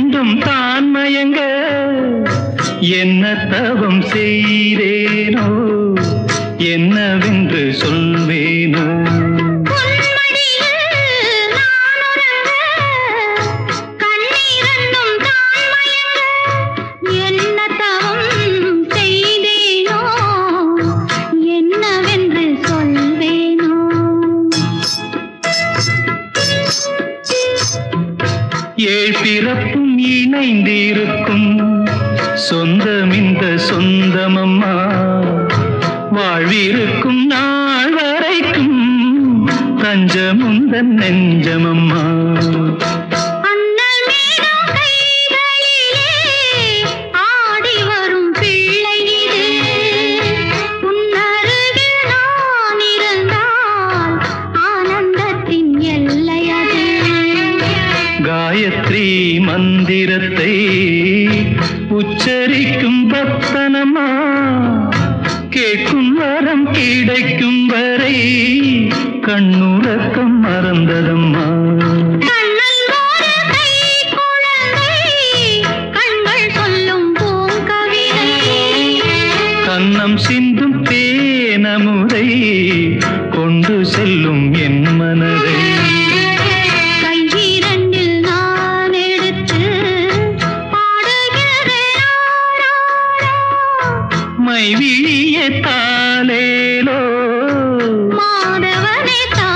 இரண்டும் தான் மயங்க என்ன தவம் செய்தேனோ என்னவென்று சொல்வேனோ ஏழ் பிறப்பும் இணைந்திருக்கும் சொந்தம் இந்த சொந்தமம்மா வாழ்விருக்கும் நாள் வரைக்கும் தஞ்சமுந்தன் நெஞ்சமம்மா காயத்ரி மந்திரத்தை உச்சரிக்கும் பக்தனம்மா கேட்கும் வரம் கிடைக்கும் வரை கண்ணுறக்கம் மறந்ததம்மா கன்னம் சிந்தும் தேனமுதை கொண்டு செல்லும் என் மனதை மைவிழியே தாலேலோ மாதவனே